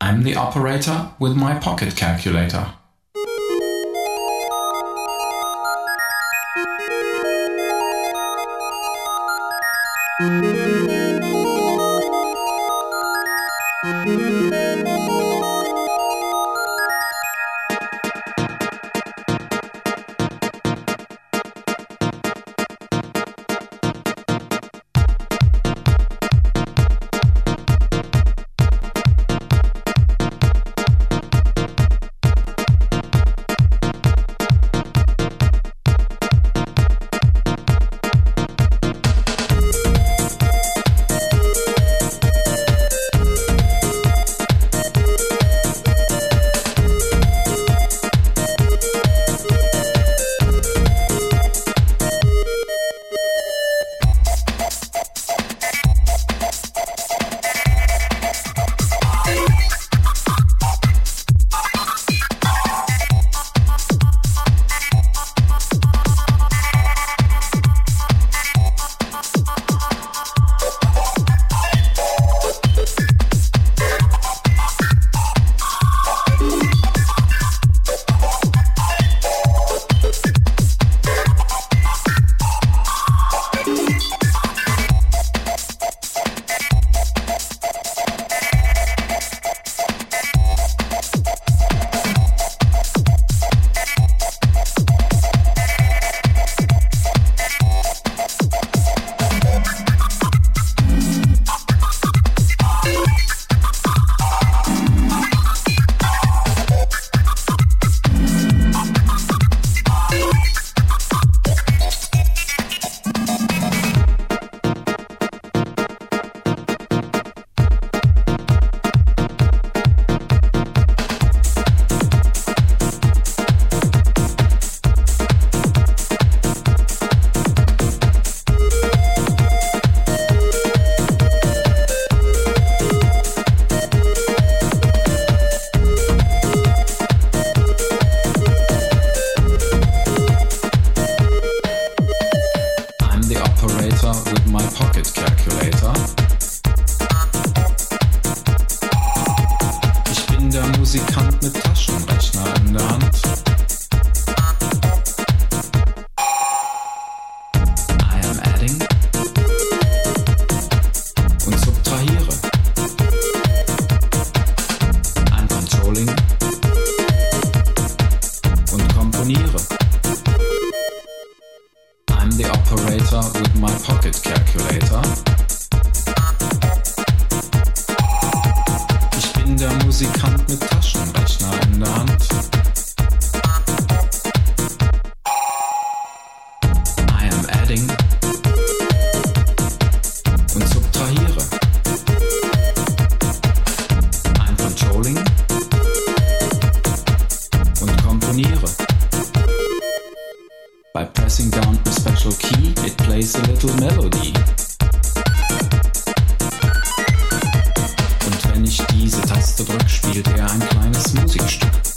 I'm the operator with my pocket calculator. With my pocket calculator. Ich bin der Musikant mit Taschenrechner in der Hand. I am adding und subtrahiere. I'm controlling und komponiere. I'm the operator with my pocket calculator. Ich bin der Musikant mit Taschenrechner in der Hand. I am adding und subtrahiere. I'm controlling und komponiere. By pressing down a special key, it plays a little melody. Und wenn ich diese Taste drück, spielt er ein kleines Musikstück.